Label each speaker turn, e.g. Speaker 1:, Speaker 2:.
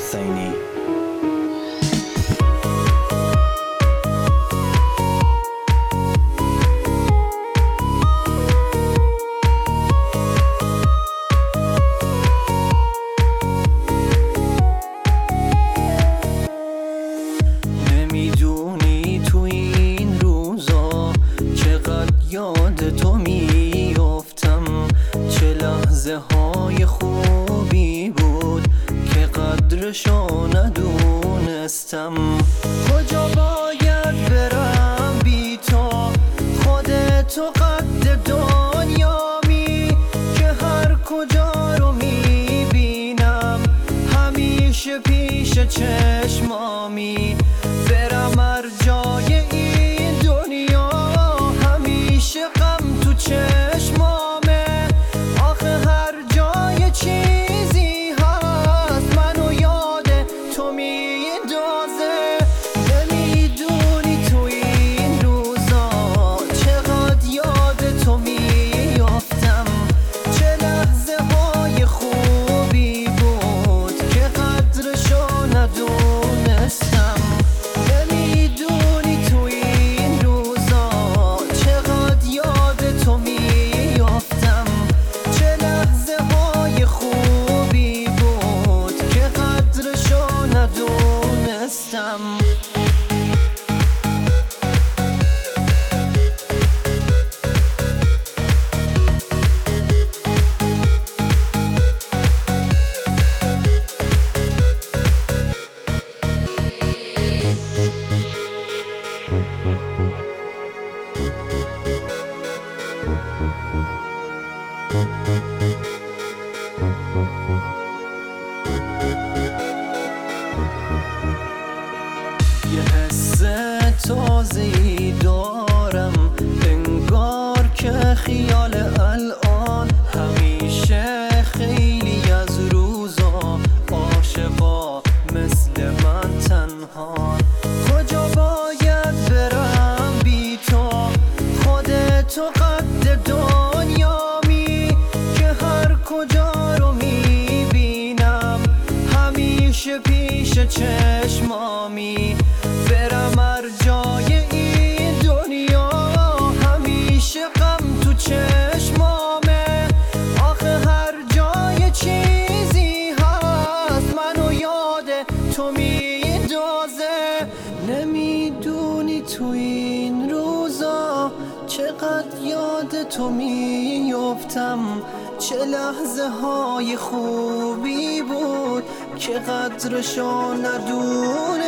Speaker 1: حسینی.
Speaker 2: نمیدونی تو این روزا چقدر یاد تو میافتم، چه لحظه های خوبی بود که قدرشو ندونستم. کجا باید برم بی تو، خودتو قد دنیامی که هر کجا رو میبینم همیشه پیش چشمامی. برم هر جای این دنیا همیشه غم تو چشمامه، آخه هر جای چیزی هست منو یاد تو میندازه. نمیدونی تو این روزا چقدر یاد تو میافتم، چه لحظه های خوبی بود که قدرشو ندونستم. نمیدونی تو این روزا چقدر یاد تو میافتم، چه لحظه های خوبی بود که قدرشو ندونستم. یه حس تازه‌ای دارم، انگار که خیال الان همیشه خیلی از روزا عاشقا مثل من تنها. کجا باید برم بی تو، خودتو قد دنیامی که هر کجا رو میبینم همیشه پیش چشمامی. برم هر جای این دنیا همیشه غم تو چشمامه، آخه هر جای چیزی هست منو یاد تو میندازه. نمیدونی تو این روزا چقدر یاد تو میافتم، چه لحظه های خوبی بود که قدرشو ندونه